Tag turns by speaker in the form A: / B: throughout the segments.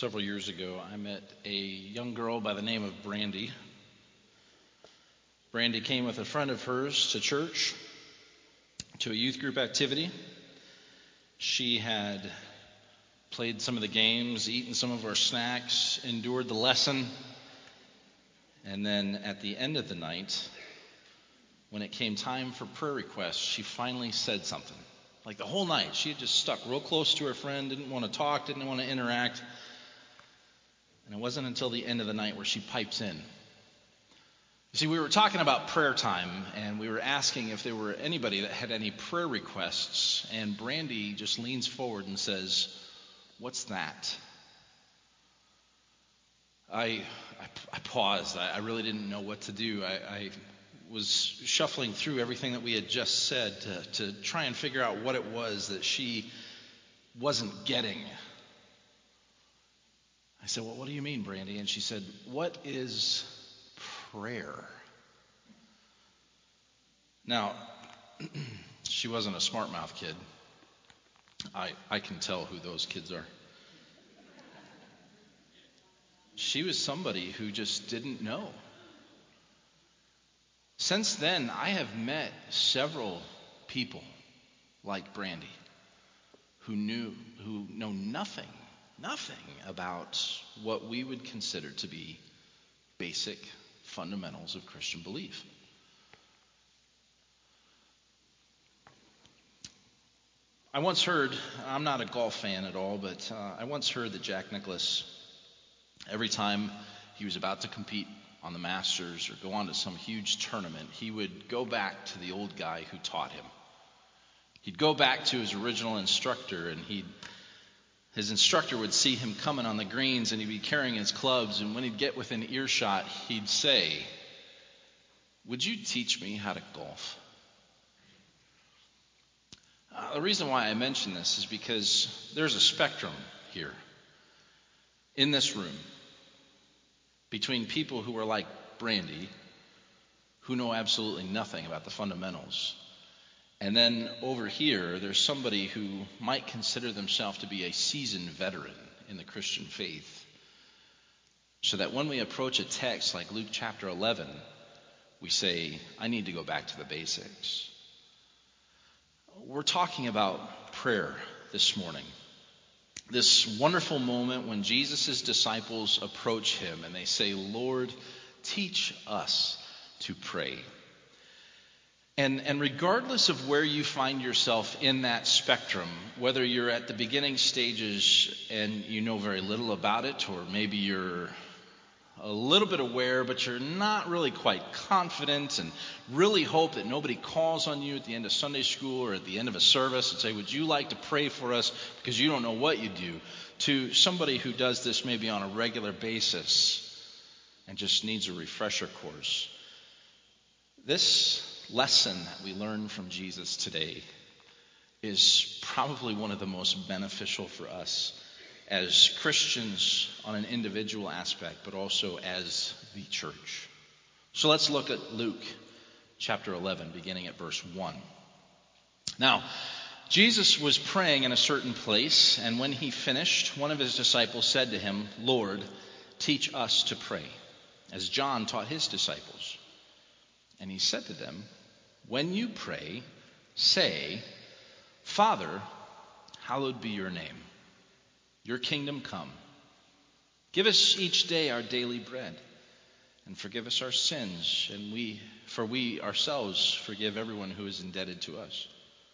A: Several years ago, I met a young girl by the name of Brandy. Brandy came with a friend of hers to church, to a youth group activity. She had played some of the games, eaten some of our snacks, endured the lesson, and then at the end of the night, when it came time for prayer requests, she finally said something. Like the whole night, she had just stuck real close to her friend, didn't want to talk, didn't want to interact. And it wasn't until the end of the night where she pipes in. You see, we were talking about prayer time, and we were asking if there were anybody that had any prayer requests, and Brandy just leans forward and says, "What's that?" I paused. I really didn't know what to do. I was shuffling through everything that we had just said to try and figure out what it was that she wasn't getting. I said, "Well, what do you mean, Brandy?" And she said, "What is prayer?" Now, she wasn't a smart mouth kid. I can tell who those kids are. She was somebody who just didn't know. Since then, I have met several people like Brandy who know nothing about what we would consider to be basic fundamentals of Christian belief. I once heard, I'm not a golf fan at all, but I once heard that Jack Nicklaus, every time he was about to compete on the Masters or go on to some huge tournament, he would go back to the old guy who taught him. He'd go back to his original instructor, and his instructor would see him coming on the greens, and he'd be carrying his clubs, and when he'd get within earshot, he'd say, "Would you teach me how to golf?" The reason why I mention this is because there's a spectrum here in this room between people who are like Brandy, who know absolutely nothing about the fundamentals, and then over here, there's somebody who might consider themselves to be a seasoned veteran in the Christian faith. So that when we approach a text like Luke chapter 11, we say, I need to go back to the basics. We're talking about prayer this morning. This wonderful moment when Jesus' disciples approach him and they say, "Lord, teach us to pray." And regardless of where you find yourself in that spectrum, whether you're at the beginning stages and you know very little about it, or maybe you're a little bit aware, but you're not really quite confident and really hope that nobody calls on you at the end of Sunday school or at the end of a service and say, "Would you like to pray for us?" because you don't know what you do, to somebody who does this maybe on a regular basis and just needs a refresher course. This lesson that we learn from Jesus today is probably one of the most beneficial for us as Christians on an individual aspect, but also as the church. So let's look at Luke chapter 11, beginning at verse 1. Now, Jesus was praying in a certain place, and when he finished, one of his disciples said to him, "Lord, teach us to pray, as John taught his disciples." And he said to them, "When you pray, say, 'Father, hallowed be your name. Your kingdom come. Give us each day our daily bread, and forgive us our sins, and we ourselves forgive everyone who is indebted to us.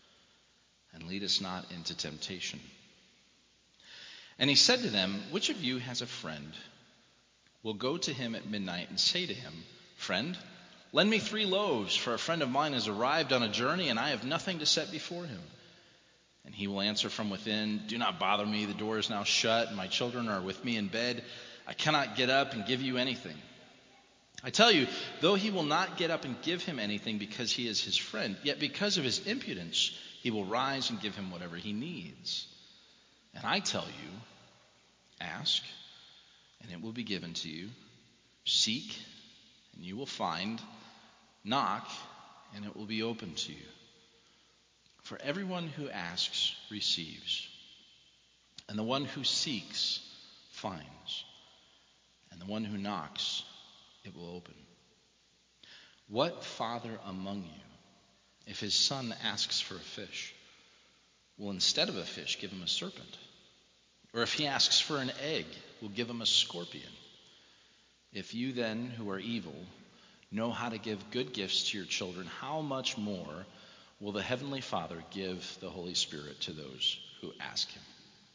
A: And lead us not into temptation.'" And he said to them, "Which of you has a friend? Will go to him at midnight and say to him, 'Friend, lend me 3 loaves, for a friend of mine has arrived on a journey, and I have nothing to set before him?' And he will answer from within, 'Do not bother me, the door is now shut, and my children are with me in bed. I cannot get up and give you anything.' I tell you, though he will not get up and give him anything because he is his friend, yet because of his impudence, he will rise and give him whatever he needs. And I tell you, ask, and it will be given to you. Seek, and you will find. Knock, and it will be open to you. For everyone who asks receives, and the one who seeks finds, and the one who knocks, it will open. What father among you, if his son asks for a fish, will instead of a fish give him a serpent? Or if he asks for an egg, will give him a scorpion? If you then, who are evil, know how to give good gifts to your children, how much more will the Heavenly Father give the Holy Spirit to those who ask him?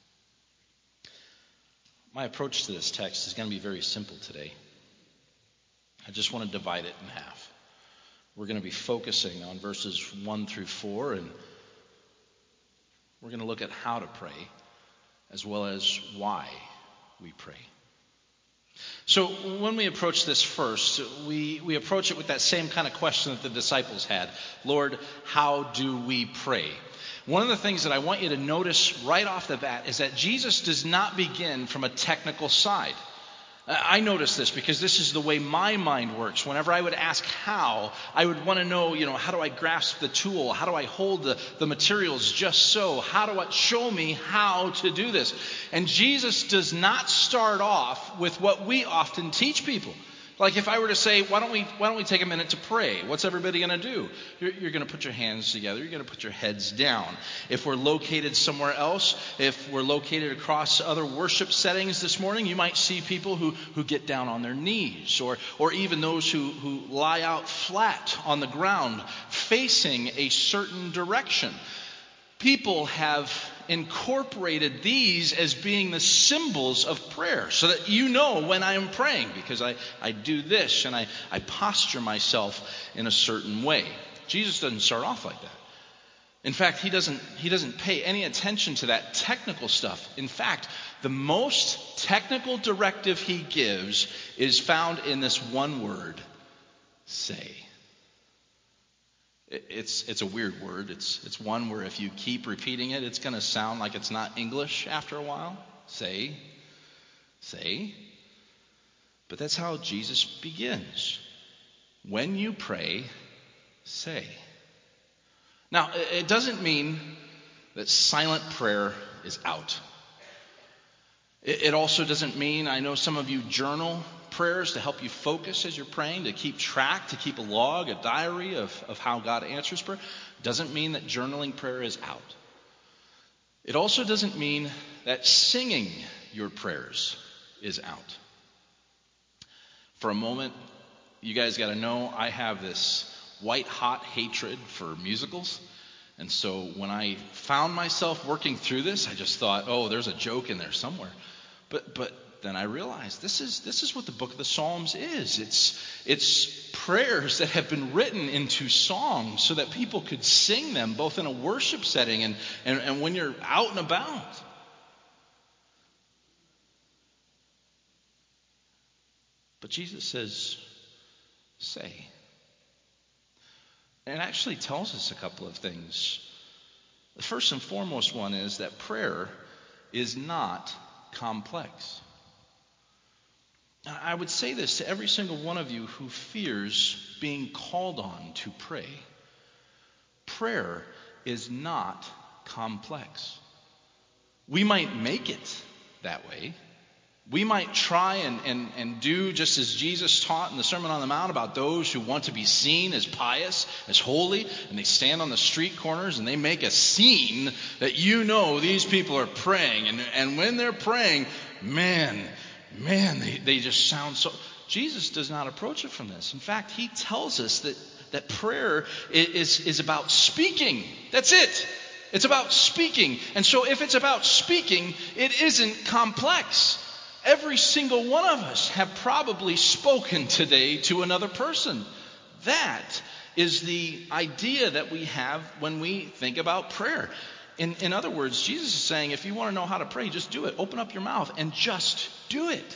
A: My approach to this text is going to be very simple today. I just want to divide it in half. We're going to be focusing on verses 1 through 4, and we're going to look at how to pray as well as why we pray. So when we approach this first, we approach it with that same kind of question that the disciples had. Lord, how do we pray? One of the things that I want you to notice right off the bat is that Jesus does not begin from a technical side. I notice this because this is the way my mind works. Whenever I would ask how, I would want to know, how do I grasp the tool? How do I hold the materials just so? How do I show me how to do this? And Jesus does not start off with what we often teach people. Like if I were to say, why don't we take a minute to pray? What's everybody going to do? You're going to put your hands together. You're going to put your heads down. If we're located somewhere else, if we're located across other worship settings this morning, you might see people who get down on their knees, or even those who lie out flat on the ground facing a certain direction. People have incorporated these as being the symbols of prayer so that you know when I am praying, because I do this and I posture myself in a certain way. Jesus doesn't start off like that. In fact, he doesn't pay any attention to that technical stuff. In fact, the most technical directive he gives is found in this one word: say. It's a weird word. It's one where if you keep repeating it, it's going to sound like it's not English after a while. Say. But that's how Jesus begins. When you pray, say. Now, it doesn't mean that silent prayer is out. It also doesn't mean, I know some of you journal prayers to help you focus as you're praying, to keep track, to keep a log, a diary of how God answers prayer. Doesn't mean that journaling prayer is out. It also doesn't mean that singing your prayers is out. For a moment, you guys got to know I have this white-hot hatred for musicals. And so when I found myself working through this, I just thought, oh, there's a joke in there somewhere. But then I realized this is what the book of the Psalms is. It's prayers that have been written into songs so that people could sing them both in a worship setting and when you're out and about. But Jesus says, say. And it actually tells us a couple of things. The first and foremost one is that prayer is not complex. I would say this to every single one of you who fears being called on to pray. Prayer is not complex. We might make it that way. We might try and do just as Jesus taught in the Sermon on the Mount about those who want to be seen as pious, as holy, and they stand on the street corners and they make a scene that these people are praying. And when they're praying, man, they just sound so... Jesus does not approach it from this. In fact, he tells us that prayer is about speaking. That's it. It's about speaking. And so if it's about speaking, it isn't complex. Every single one of us have probably spoken today to another person. That is the idea that we have when we think about prayer. In other words, Jesus is saying, if you want to know how to pray, just do it. Open up your mouth and just do it.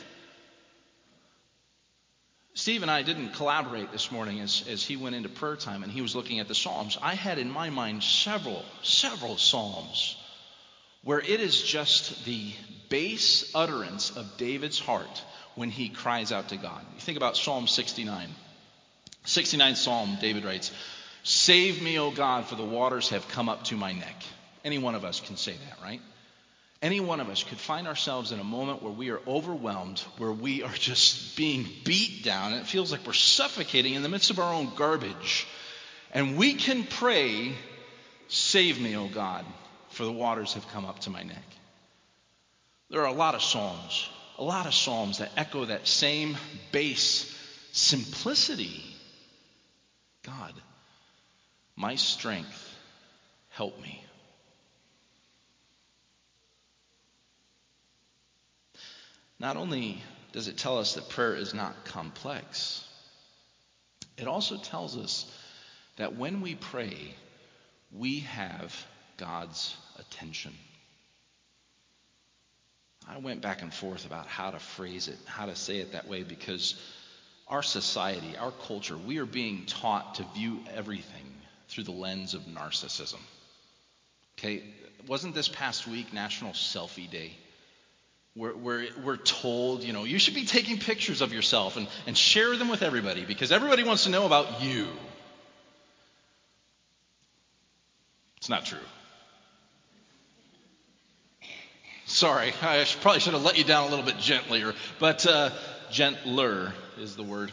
A: Steve and I didn't collaborate this morning as he went into prayer time and he was looking at the Psalms. I had in my mind several Psalms where it is just the base utterance of David's heart when he cries out to God. You think about Psalm 69. 69th Psalm, David writes, "Save me, O God, for the waters have come up to my neck." Any one of us can say that, right? Any one of us could find ourselves in a moment where we are overwhelmed, where we are just being beat down, and it feels like we're suffocating in the midst of our own garbage. And we can pray, "Save me, O God, for the waters have come up to my neck." There are a lot of psalms that echo that same base simplicity. God, my strength, help me. Not only does it tell us that prayer is not complex, it also tells us that when we pray, we have God's attention. I went back and forth about how to phrase it, how to say it that way, because our society, our culture, we are being taught to view everything through the lens of narcissism. Okay, wasn't this past week National Selfie Day? We're told, you should be taking pictures of yourself and share them with everybody because everybody wants to know about you. It's not true. Sorry, I probably should have let you down a little bit gentler, but gentler is the word.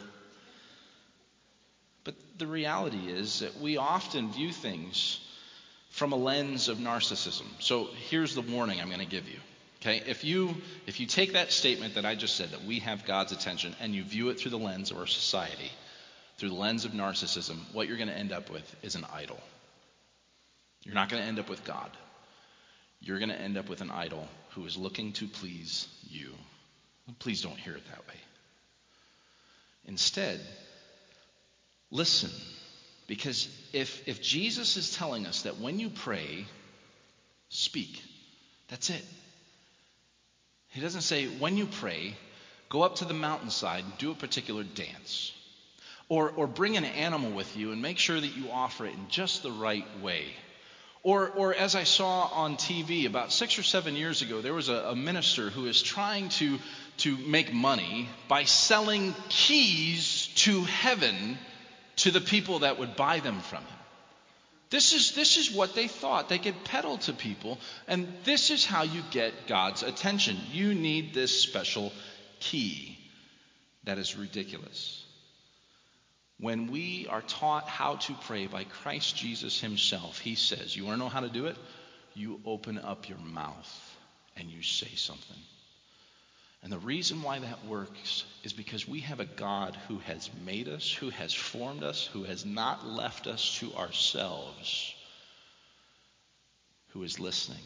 A: But the reality is that we often view things from a lens of narcissism. So here's the warning I'm going to give you. Okay, if you take that statement that I just said, that we have God's attention, and you view it through the lens of our society, through the lens of narcissism, what you're going to end up with is an idol. You're not going to end up with God. You're going to end up with an idol who is looking to please you. Please don't hear it that way. Instead, listen, because if Jesus is telling us that when you pray, speak, that's it. He doesn't say, when you pray, go up to the mountainside and do a particular dance. Or bring an animal with you and make sure that you offer it in just the right way. Or as I saw on TV about 6 or 7 years ago, there was a minister who is trying to make money by selling keys to heaven to the people that would buy them from him. This is what they thought. They could peddle to people, and this is how you get God's attention. You need this special key. That is ridiculous. When we are taught how to pray by Christ Jesus himself, he says, you want to know how to do it? You open up your mouth and you say something. And the reason why that works is because we have a God who has made us, who has formed us, who has not left us to ourselves, who is listening.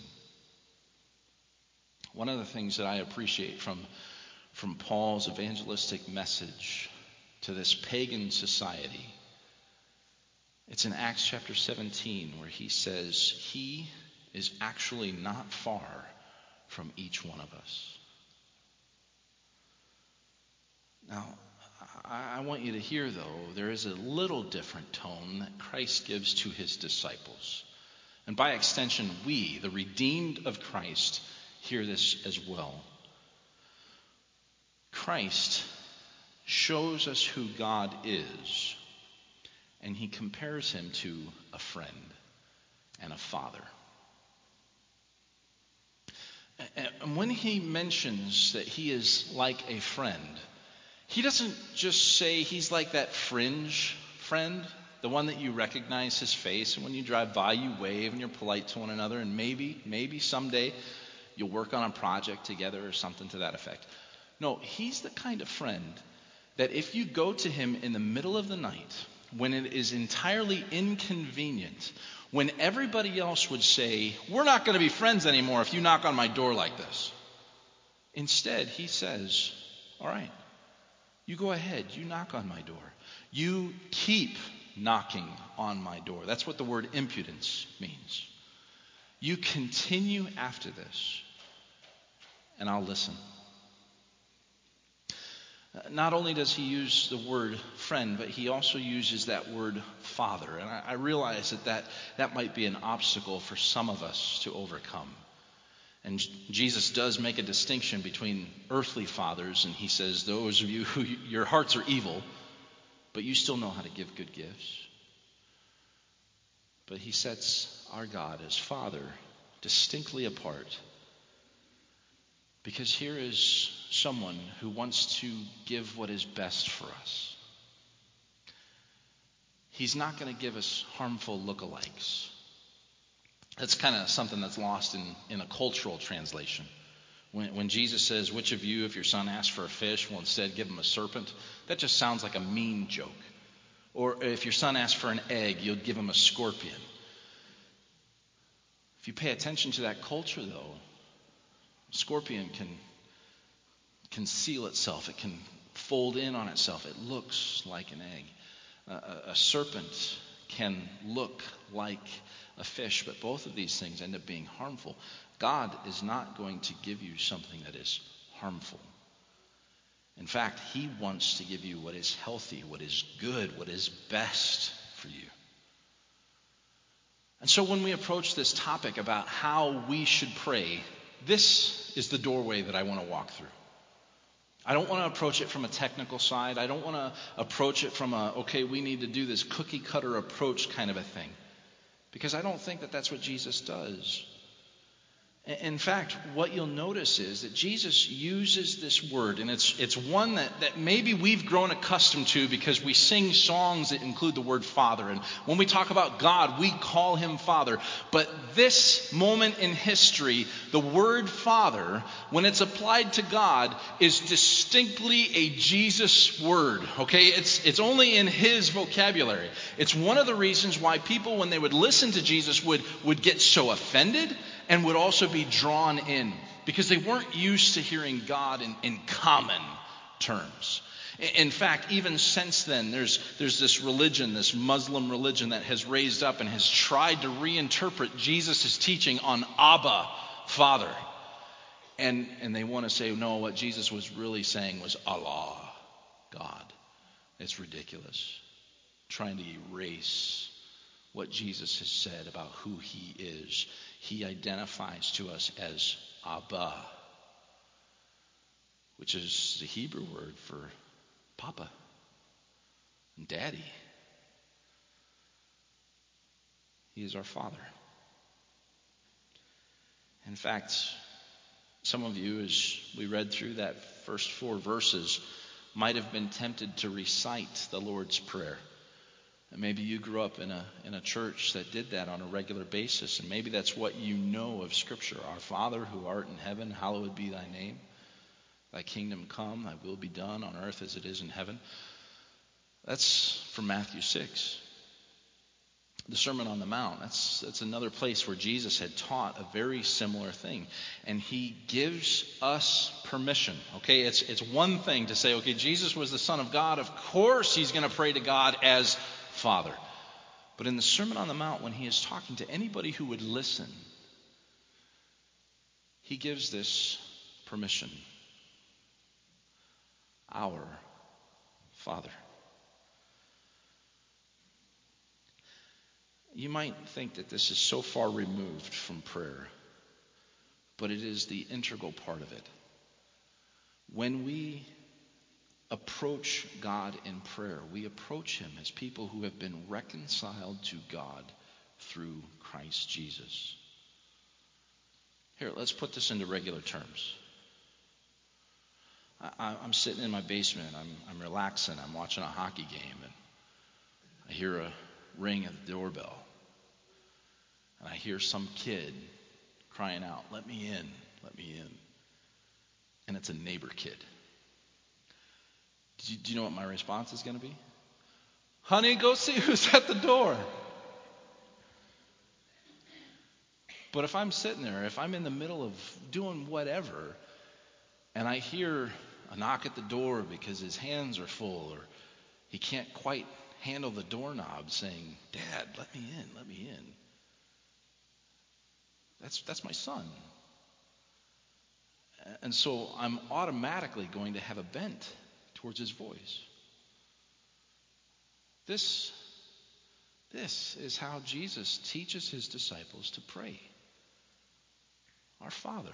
A: One of the things that I appreciate from Paul's evangelistic message to this pagan society, it's in Acts chapter 17 where he says, he is actually not far from each one of us. Now, I want you to hear, though, there is a little different tone that Christ gives to his disciples. And by extension, we, the redeemed of Christ, hear this as well. Christ shows us who God is, and he compares him to a friend and a father. And when he mentions that he is like a friend, he doesn't just say he's like that fringe friend, the one that you recognize his face, and when you drive by you wave and you're polite to one another, and maybe someday you'll work on a project together or something to that effect. No, he's the kind of friend that if you go to him in the middle of the night, when it is entirely inconvenient, when everybody else would say, we're not going to be friends anymore if you knock on my door like this. Instead, he says, all right, you go ahead, you knock on my door. You keep knocking on my door. That's what the word impudence means. You continue after this, and I'll listen. Not only does he use the word friend, but he also uses that word father. And I realize that might be an obstacle for some of us to overcome. And Jesus does make a distinction between earthly fathers, and he says, those of you who your hearts are evil, but you still know how to give good gifts. But he sets our God as Father distinctly apart. Because here is someone who wants to give what is best for us. He's not going to give us harmful lookalikes. That's kind of something that's lost in a cultural translation. When Jesus says, which of you, if your son asks for a fish, will instead give him a serpent, that just sounds like a mean joke. Or if your son asks for an egg, you'll give him a scorpion. If you pay attention to that culture, though, a scorpion can conceal itself. It can fold in on itself. It looks like an egg. A serpent can look like a fish, but both of these things end up being harmful. God is not going to give you something that is harmful. In fact, He wants to give you what is healthy, what is good, what is best for you. And so when we approach this topic about how we should pray, this is the doorway that I want to walk through. I don't want to approach it from a technical side. I don't want to approach it from we need to do this cookie cutter approach kind of a thing. Because I don't think that that's what Jesus does. In fact, what you'll notice is that Jesus uses this word, and it's one that maybe we've grown accustomed to because we sing songs that include the word Father. And when we talk about God, we call Him Father. But this moment in history, the word Father, when it's applied to God, is distinctly a Jesus word. Okay, it's only in His vocabulary. It's one of the reasons why people, when they would listen to Jesus, would get so offended and would also be drawn in, because they weren't used to hearing God in common terms. In fact, even since then, there's this religion, this Muslim religion, that has raised up and has tried to reinterpret Jesus' teaching on Abba, Father. And they want to say, no, what Jesus was really saying was Allah, God. It's ridiculous. Trying to erase what Jesus has said about who He is. He identifies to us as Abba, which is the Hebrew word for Papa and Daddy. He is our Father. In fact, some of you, as we read through that first 4 verses, might have been tempted to recite the Lord's Prayer. And maybe you grew up in a church that did that on a regular basis, and maybe that's what you know of Scripture. Our Father who art in heaven, hallowed be thy name. Thy kingdom come, thy will be done on earth as it is in heaven. That's from Matthew 6. The Sermon on the Mount, that's another place where Jesus had taught a very similar thing. And He gives us permission. Okay, it's one thing to say, okay, Jesus was the Son of God. Of course He's going to pray to God as Father. But in the Sermon on the Mount, when He is talking to anybody who would listen, He gives this permission. Our Father. You might think that this is so far removed from prayer, but it is the integral part of it. When we approach God in prayer, we approach Him as people who have been reconciled to God through Christ Jesus. Here, let's put this into regular terms. I'm sitting in my basement, I'm relaxing, I'm watching a hockey game, and I hear a ring at the doorbell. And I hear some kid crying out, let me in, let me in. And it's a neighbor kid. Do you know what my response is going to be? Honey, go see who's at the door. But if I'm sitting there, if I'm in the middle of doing whatever, and I hear a knock at the door because his hands are full, or he can't quite handle the doorknob, saying, Dad, let me in, let me in. That's my son. And so I'm automatically going to have a bent towards his voice. This is how Jesus teaches His disciples to pray. Our Father.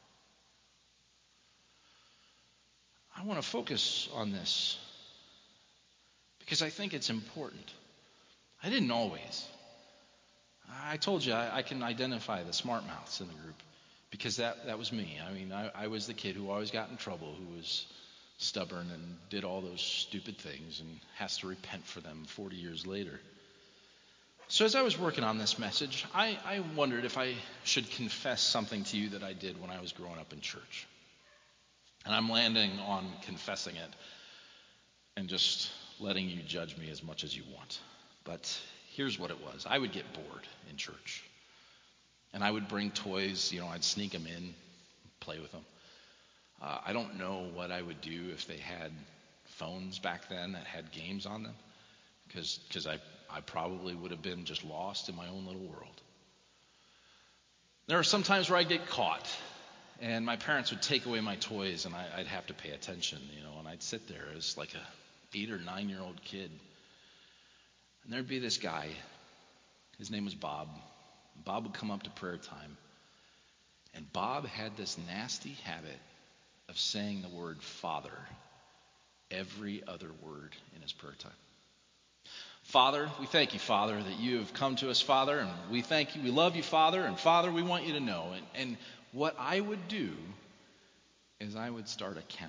A: I want to focus on this because I think it's important. I didn't always. I told you I can identify the smart mouths in the group. Because that was me. I mean, I was the kid who always got in trouble, who was stubborn and did all those stupid things and has to repent for them 40 years later. So as I was working on this message, I wondered if I should confess something to you that I did when I was growing up in church. And I'm landing on confessing it and just letting you judge me as much as you want. But here's what it was. I would get bored in church. And I would bring toys, I'd sneak them in, play with them. I don't know what I would do if they had phones back then that had games on them, because I probably would have been just lost in my own little world. There are some times where I'd get caught, and my parents would take away my toys, and I'd have to pay attention, and I'd sit there as like a 8 or 9-year-old kid. And there'd be this guy. His name was Bob. Bob would come up to prayer time, and Bob had this nasty habit of saying the word Father every other word in his prayer time. Father, we thank you, Father, that you have come to us, Father, and we thank you. We love you, Father, and Father, we want you to know. And what I would do is I would start a count.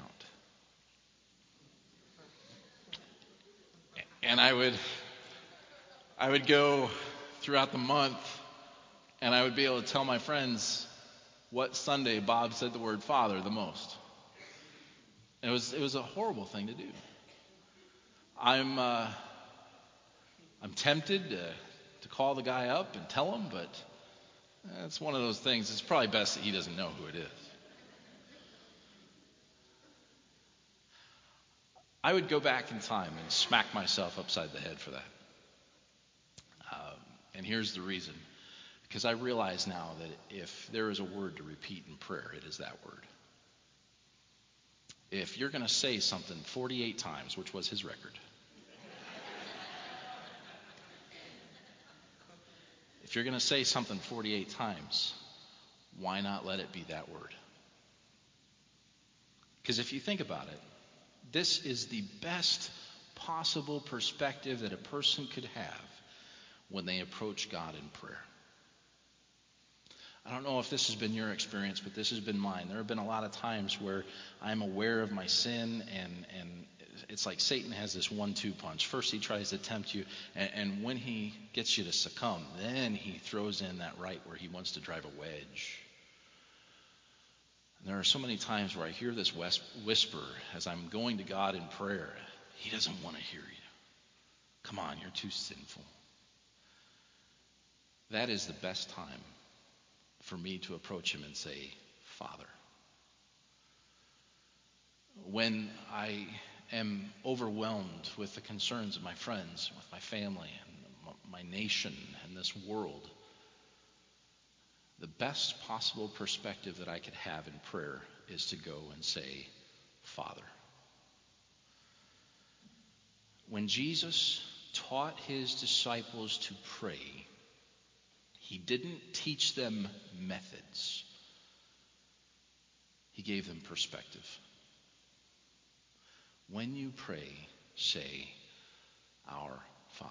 A: And I would go throughout the month, and I would be able to tell my friends what Sunday Bob said the word Father the most. It was a horrible thing to do. I'm tempted to call the guy up and tell him, but it's one of those things. It's probably best that he doesn't know who it is. I would go back in time and smack myself upside the head for that. And here's the reason. Because I realize now that if there is a word to repeat in prayer, it is that word. If you're going to say something 48 times, which was his record, if you're going to say something 48 times, why not let it be that word? Because if you think about it, this is the best possible perspective that a person could have when they approach God in prayer. I don't know if this has been your experience, but this has been mine. There have been a lot of times where I'm aware of my sin, and it's like Satan has this 1-2 punch. First he tries to tempt you, and when he gets you to succumb, then he throws in that right where he wants to drive a wedge. And there are so many times where I hear this whisper as I'm going to God in prayer. He doesn't want to hear you. Come on, you're too sinful. That is the best time for me to approach him and say, Father. When I am overwhelmed with the concerns of my friends, with my family, and my nation, and this world, the best possible perspective that I could have in prayer is to go and say, Father. When Jesus taught his disciples to pray, he didn't teach them methods. He gave them perspective. When you pray, say, Our Father.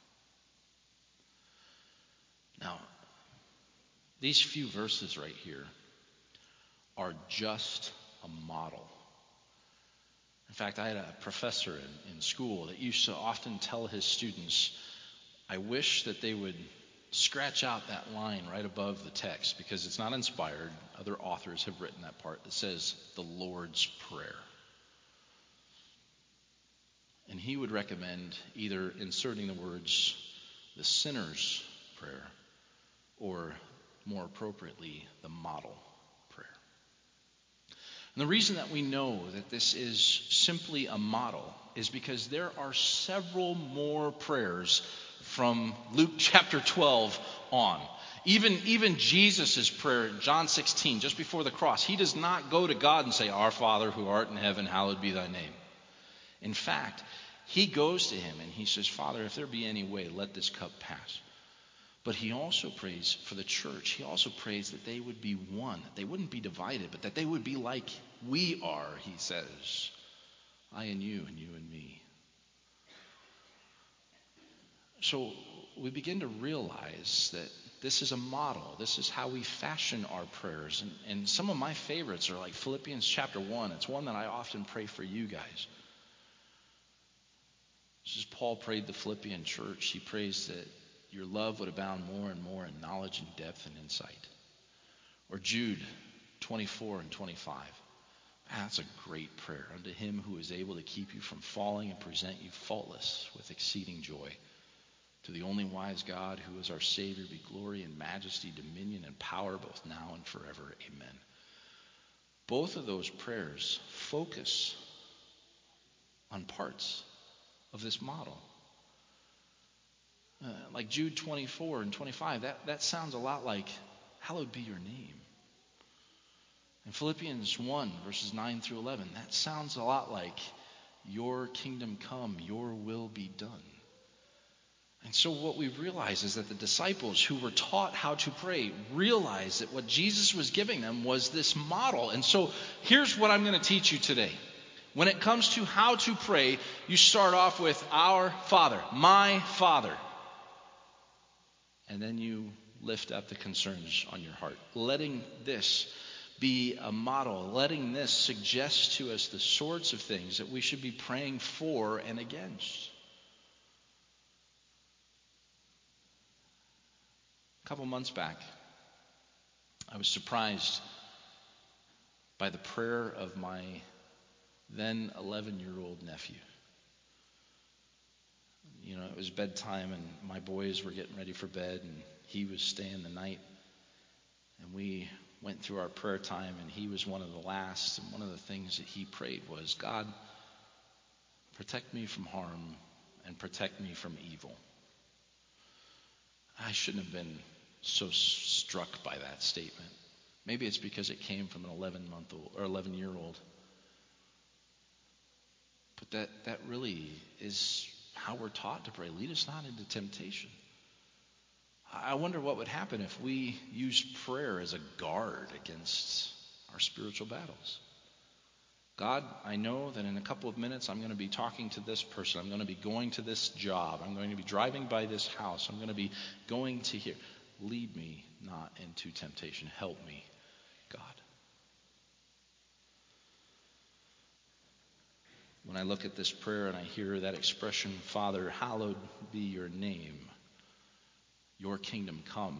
A: Now, these few verses right here are just a model. In fact, I had a professor in school that used to often tell his students, I wish that they would scratch out that line right above the text, because it's not inspired. Other authors have written that part that says the Lord's Prayer. And he would recommend either inserting the words the sinner's prayer, or more appropriately, the model prayer. And the reason that we know that this is simply a model is because there are several more prayers from Luke chapter 12 on. Even Jesus' prayer in John 16, just before the cross, he does not go to God and say, Our Father who art in heaven, hallowed be thy name. In fact, he goes to him and he says, Father, if there be any way, let this cup pass. But he also prays for the church. He also prays that they would be one, that they wouldn't be divided, but that they would be like we are, he says. I and you and me. So we begin to realize that this is a model. This is how we fashion our prayers. And some of my favorites are like Philippians chapter 1. It's one that I often pray for you guys. This is Paul prayed the Philippian church. He prays that your love would abound more and more in knowledge and depth and insight. Or Jude 24 and 25. That's a great prayer. Unto him who is able to keep you from falling and present you faultless with exceeding joy. To the only wise God, who is our Savior, be glory and majesty, dominion and power, both now and forever. Amen. Both of those prayers focus on parts of this model. Like Jude 24 and 25, that sounds a lot like, hallowed be your name. And Philippians 1, verses 9 through 11, that sounds a lot like, your kingdom come, your will be done. And so what we realize is that the disciples who were taught how to pray realized that what Jesus was giving them was this model. And so here's what I'm going to teach you today. When it comes to how to pray, you start off with our Father, my Father. And then you lift up the concerns on your heart, letting this be a model, letting this suggest to us the sorts of things that we should be praying for and against. A couple months back, I was surprised by the prayer of my then 11-year-old nephew. You know, it was bedtime and my boys were getting ready for bed and he was staying the night. And we went through our prayer time and he was one of the last. And one of the things that he prayed was, God, protect me from harm and protect me from evil. I shouldn't have been so struck by that statement. Maybe it's because it came from an 11-month-old or 11-year-old. But that really is how we're taught to pray. Lead us not into temptation. I wonder what would happen if we used prayer as a guard against our spiritual battles. God, I know that in a couple of minutes I'm going to be talking to this person. I'm going to be going to this job. I'm going to be driving by this house. I'm going to be going to here. Lead me not into temptation. Help me, God. When I look at this prayer and I hear that expression, Father, hallowed be your name, your kingdom come,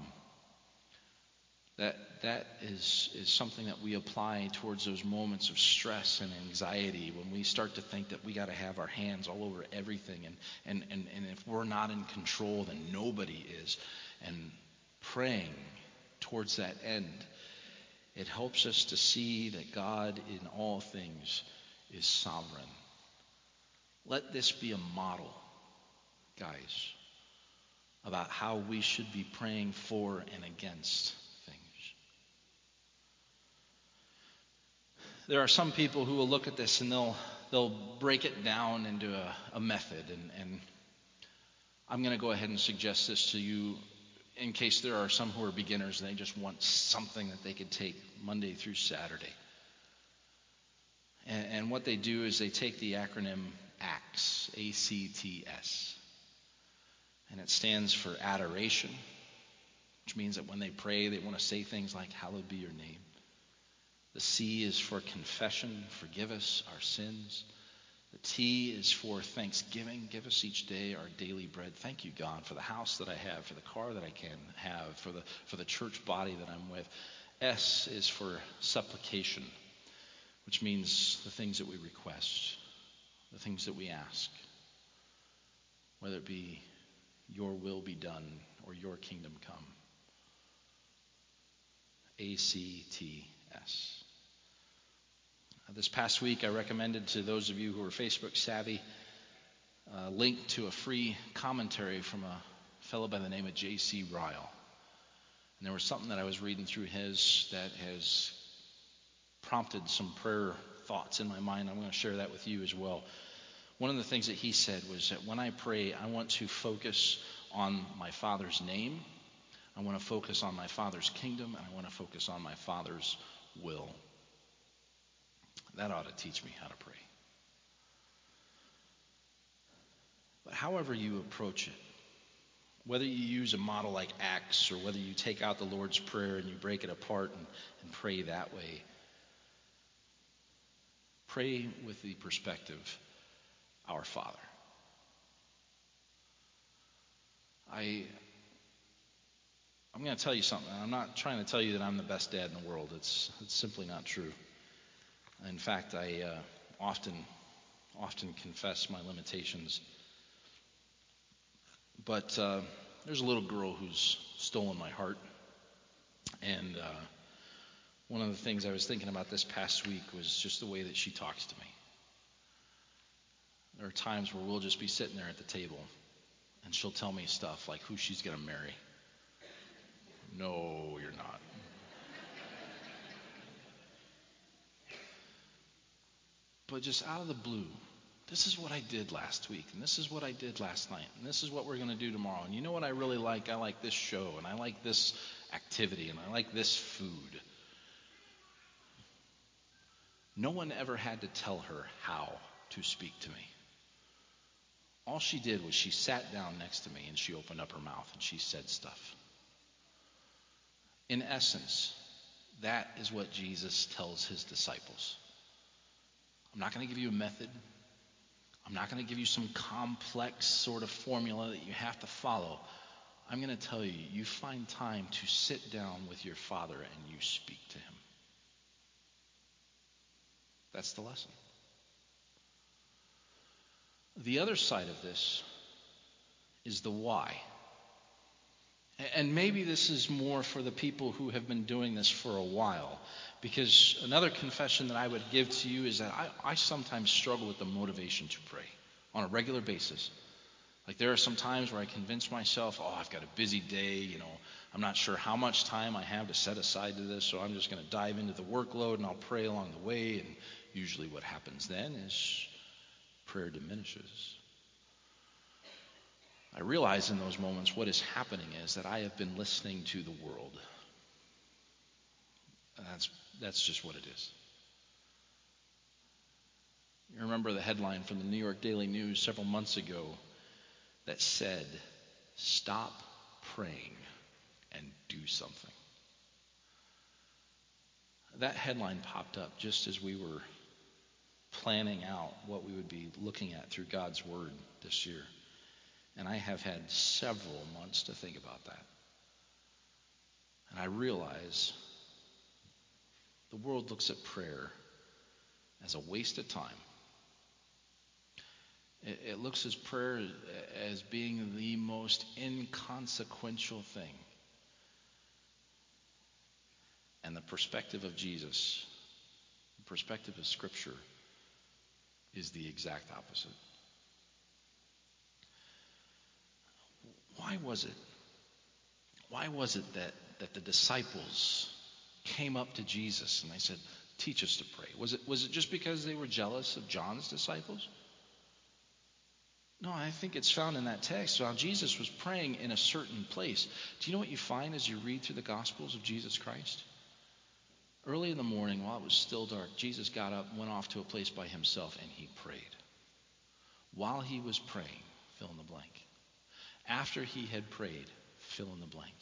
A: that is something that we apply towards those moments of stress and anxiety when we start to think that we got to have our hands all over everything, and if we're not in control, then nobody is. And praying towards that end, it helps us to see that God in all things is sovereign. Let this be a model, guys, about how we should be praying for and against things. There are some people who will look at this and they'll break it down into a method. And I'm going to go ahead and suggest this to you in case there are some who are beginners and they just want something that they could take Monday through Saturday. And what they do is they take the acronym ACTS, A-C-T-S. And it stands for adoration, which means that when they pray, they want to say things like, hallowed be your name. The C is for confession, forgive us our sins. The T is for thanksgiving, give us each day our daily bread. Thank you, God, for the house that I have, for the car that I can have, for the church body that I'm with. S is for supplication, which means the things that we request, the things that we ask, whether it be your will be done or your kingdom come. A-C-T-S. This past week, I recommended to those of you who are Facebook savvy a link to a free commentary from a fellow by the name of J.C. Ryle. And there was something that I was reading through his that has prompted some prayer thoughts in my mind. I'm going to share that with you as well. One of the things that he said was that when I pray, I want to focus on my Father's name, I want to focus on my Father's kingdom, and I want to focus on my Father's will. That ought to teach me how to pray. But however you approach it, Whether you use a model like Acts or whether you take out the Lord's Prayer and you break it apart and pray that way, pray with the perspective, Our Father. I'm going to tell you something. I'm not trying to tell you that I'm the best dad in the world. It's simply not true. In fact, I often confess my limitations. But there's a little girl who's stolen my heart. And one of the things I was thinking about this past week was just the way that she talks to me. There are times where we'll just be sitting there at the table, and she'll tell me stuff like who she's going to marry. No, you're not. But just out of the blue, this is what I did last week, and this is what I did last night, and this is what we're going to do tomorrow. And you know what I really like? I like this show, and I like this activity, and I like this food. No one ever had to tell her how to speak to me. All she did was she sat down next to me, and she opened up her mouth, and she said stuff. In essence, that is what Jesus tells his disciples. I'm not going to give you a method. I'm not going to give you some complex sort of formula that you have to follow. I'm going to tell you, you find time to sit down with your Father and you speak to him. That's the lesson. The other side of this is the why. And maybe this is more for the people who have been doing this for a while. Because another confession that I would give to you is that I sometimes struggle with the motivation to pray on a regular basis. Like there are some times where I convince myself, I've got a busy day, I'm not sure how much time I have to set aside to this, so I'm just going to dive into the workload and I'll pray along the way. And usually what happens then is prayer diminishes. I realize in those moments what is happening is that I have been listening to the world. And that's just what it is. You remember the headline from the New York Daily News several months ago that said, "Stop praying and do something." That headline popped up just as we were planning out what we would be looking at through God's Word this year. And I have had several months to think about that. And I realize the world looks at prayer as a waste of time. It looks at prayer as being the most inconsequential thing. And the perspective of Jesus, the perspective of Scripture, is the exact opposite. Why was it that the disciples came up to Jesus and they said, "Teach us to pray"? Was it just because they were jealous of John's disciples? No, I think it's found in that text. While Jesus was praying in a certain place, do you know what you find as you read through the Gospels of Jesus Christ? Early in the morning, while it was still dark, Jesus got up, went off to a place by himself, and he prayed. While he was praying, fill in the blank. After he had prayed, fill in the blank.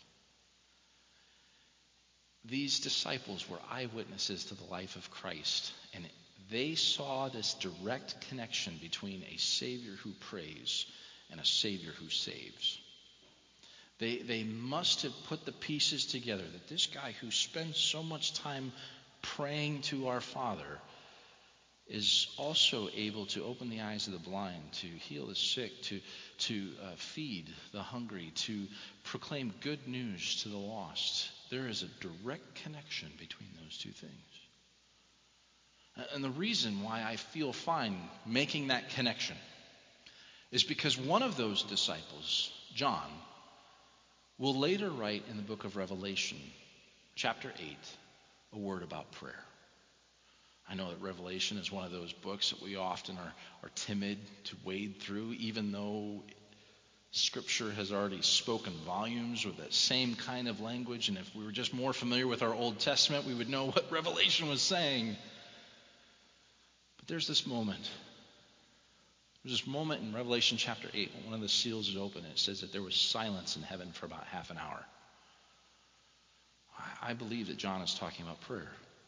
A: These disciples were eyewitnesses to the life of Christ, and they saw this direct connection between a Savior who prays and a Savior who saves. They must have put the pieces together that this guy who spends so much time praying to our Father is also able to open the eyes of the blind, to heal the sick, to feed the hungry, to proclaim good news to the lost. There is a direct connection between those two things. And the reason why I feel fine making that connection is because one of those disciples, John, will later write in the book of Revelation, chapter 8, a word about prayer. I know that Revelation is one of those books that we often are timid to wade through, even though Scripture has already spoken volumes with that same kind of language. And if we were just more familiar with our Old Testament, we would know what Revelation was saying. But there's this moment There's this moment in Revelation chapter 8 when one of the seals is open, and it says that there was silence in heaven for about half an hour. I believe that John is talking about prayer.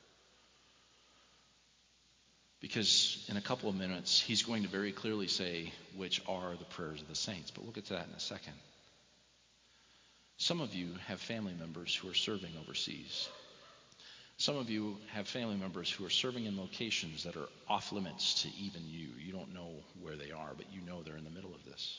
A: Because in a couple of minutes, he's going to very clearly say which are the prayers of the saints. But we'll get to that in a second. Some of you have family members who are serving overseas. Some of you have family members who are serving in locations that are off limits to even you. You don't know where they are, but you know they're in the middle of this.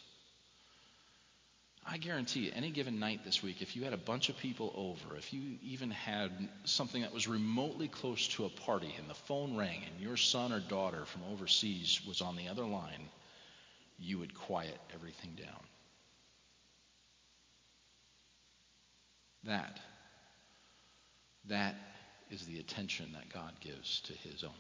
A: I guarantee you, any given night this week, if you had a bunch of people over, if you even had something that was remotely close to a party and the phone rang and your son or daughter from overseas was on the other line, you would quiet everything down. That is the attention that God gives to his own.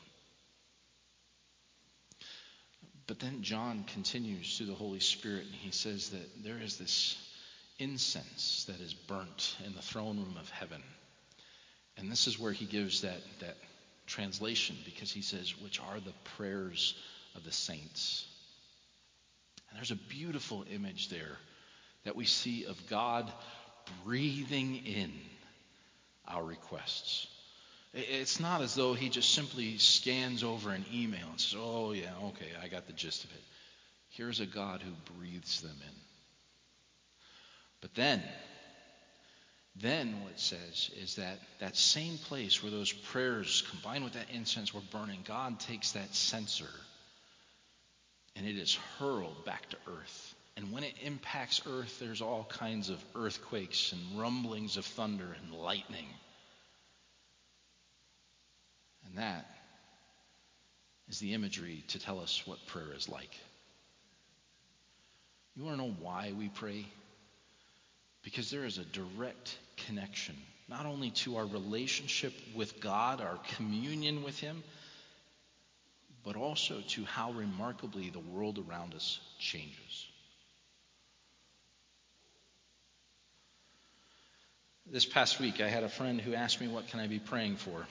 A: But then John continues through the Holy Spirit, and he says that there is this incense that is burnt in the throne room of heaven. And this is where he gives that translation, because he says, which are the prayers of the saints. And there's a beautiful image there that we see of God breathing in our requests. It's not as though he just simply scans over an email and says, oh yeah, okay, I got the gist of it. Here's a God who breathes them in. But then what it says is that same place where those prayers combined with that incense were burning, God takes that censer and it is hurled back to earth. And when it impacts earth, there's all kinds of earthquakes and rumblings of thunder and lightning. And that is the imagery to tell us what prayer is like. You want to know why we pray? Because there is a direct connection, not only to our relationship with God, our communion with him, but also to how remarkably the world around us changes. This past week, I had a friend who asked me, what can I be praying for?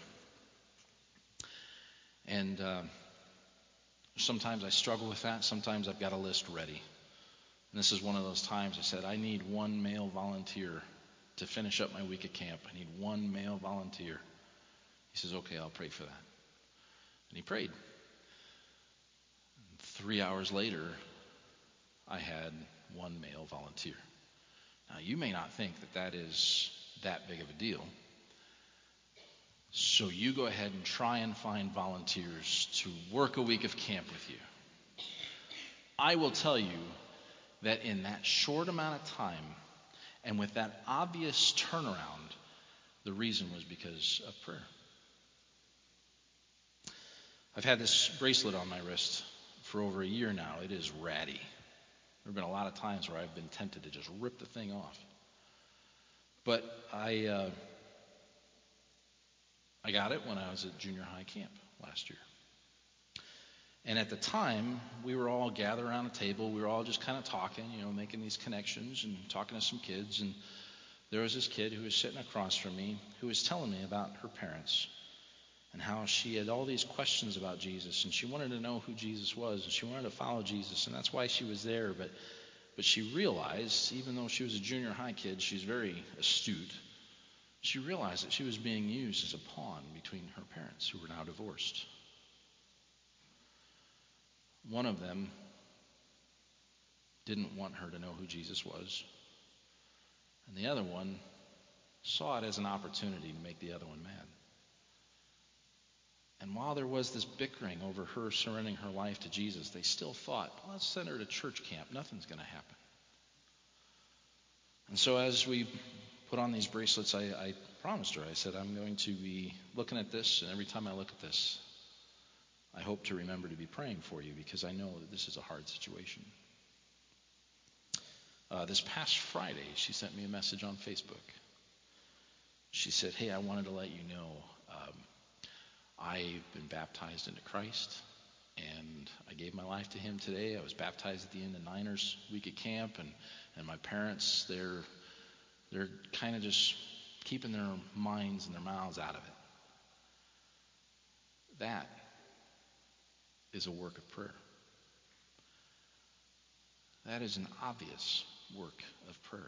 A: And sometimes I struggle with that. Sometimes I've got a list ready. And this is one of those times I said, I need one male volunteer to finish up my week at camp. I need one male volunteer. He says, okay, I'll pray for that. And he prayed. And 3 hours later, I had one male volunteer. Now, you may not think that is that big of a deal. So you go ahead and try and find volunteers to work a week of camp with you. I will tell you that in that short amount of time and with that obvious turnaround, the reason was because of prayer. I've had this bracelet on my wrist for over a year now. It is ratty. There have been a lot of times where I've been tempted to just rip the thing off. But I got it when I was at junior high camp last year. And at the time, we were all gathered around a table. We were all just kind of talking, making these connections and talking to some kids. And there was this kid who was sitting across from me who was telling me about her parents and how she had all these questions about Jesus. And she wanted to know who Jesus was. And she wanted to follow Jesus. And that's why she was there. But she realized, even though she was a junior high kid, she's very astute. She realized that she was being used as a pawn between her parents, who were now divorced. One of them didn't want her to know who Jesus was, and the other one saw it as an opportunity to make the other one mad. And while there was this bickering over her surrendering her life to Jesus, they still thought, let's send her to church camp. Nothing's going to happen. And so as we put on these bracelets, I promised her, I said, I'm going to be looking at this, and every time I look at this, I hope to remember to be praying for you, because I know that this is a hard situation. This past Friday, she sent me a message on Facebook. She said, hey, I wanted to let you know I've been baptized into Christ, and I gave my life to him today. I was baptized at the end of Niners week at camp, and my parents, they're kind of just keeping their minds and their mouths out of it. That is a work of prayer. That is an obvious work of prayer.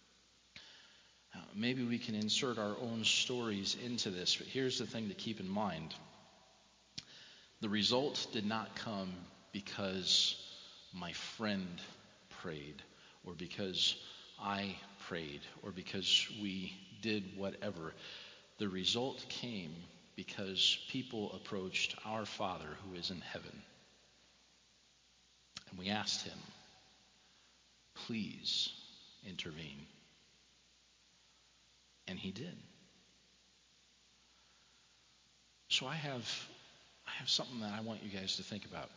A: Maybe we can insert our own stories into this, but here's the thing to keep in mind. The result did not come because my friend prayed, or because I prayed, or because we did whatever. The result came because people approached our Father who is in heaven. And we asked him, please intervene. And he did. So I have something that I want you guys to think about.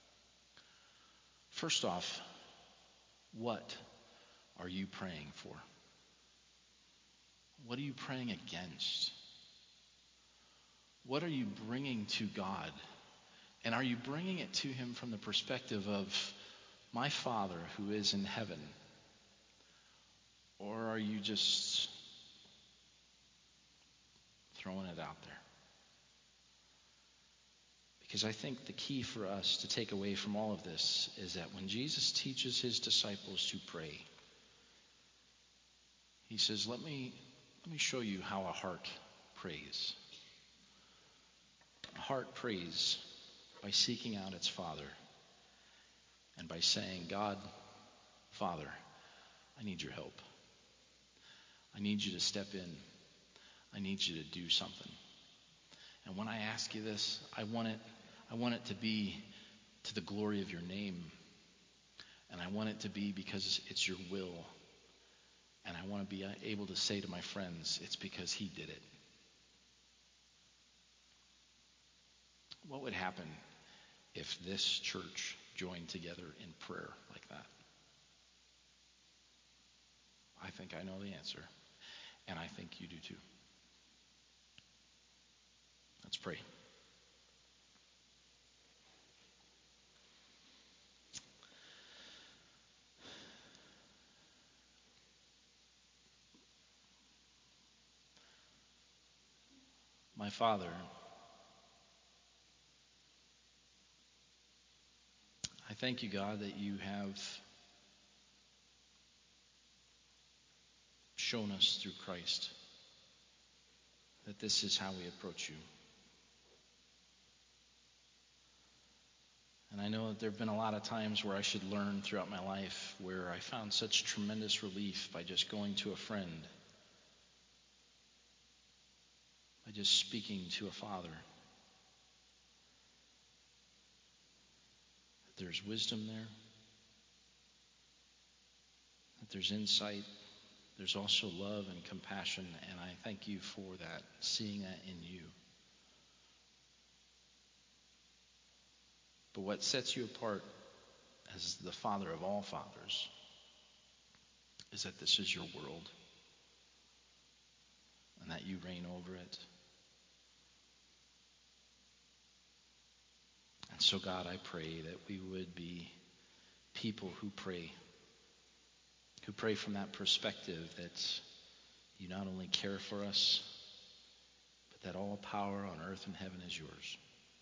A: First off, what are you praying for? What are you praying against? What are you bringing to God? And are you bringing it to him from the perspective of my Father who is in heaven? Or are you just throwing it out there? Because I think the key for us to take away from all of this is that when Jesus teaches his disciples to pray, he says, let me show you how a heart prays. A heart prays by seeking out its Father and by saying, God, Father, I need your help. I need you to step in. I need you to do something. And when I ask you this, I want it to be to the glory of your name. And I want it to be because it's your will. And I want to be able to say to my friends, it's because he did it. What would happen if this church joined together in prayer like that? I think I know the answer. And I think you do too. Let's pray. My Father, I thank you, God, that you have shown us through Christ that this is how we approach you. And I know that there have been a lot of times where I should learn throughout my life where I found such tremendous relief by just going to a friend, by just speaking to a father. That there's wisdom there, that there's insight, there's also love and compassion, and I thank you for that, seeing that in you. But what sets you apart as the Father of all fathers is that this is your world and that you reign over it. And so, God, I pray that we would be people who pray from that perspective that you not only care for us, but that all power on earth and heaven is yours.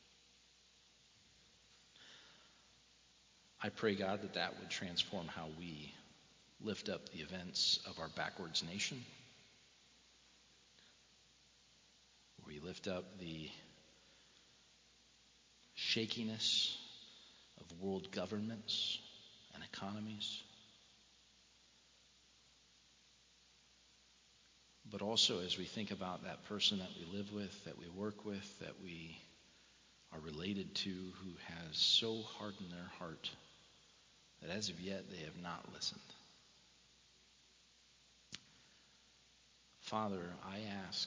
A: I pray, God, that that would transform how we lift up the events of our backwards nation. We lift up the shakiness of world governments and economies. But also as we think about that person that we live with, that we work with, that we are related to, who has so hardened their heart that as of yet they have not listened. Father, I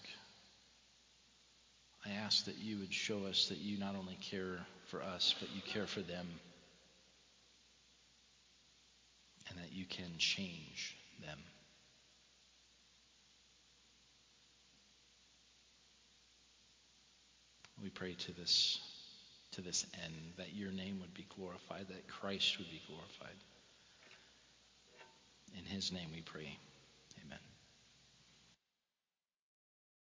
A: ask that you would show us that you not only care for us, but you care for them, and that you can change them. We pray to this end, that your name would be glorified, that Christ would be glorified. In his name we pray.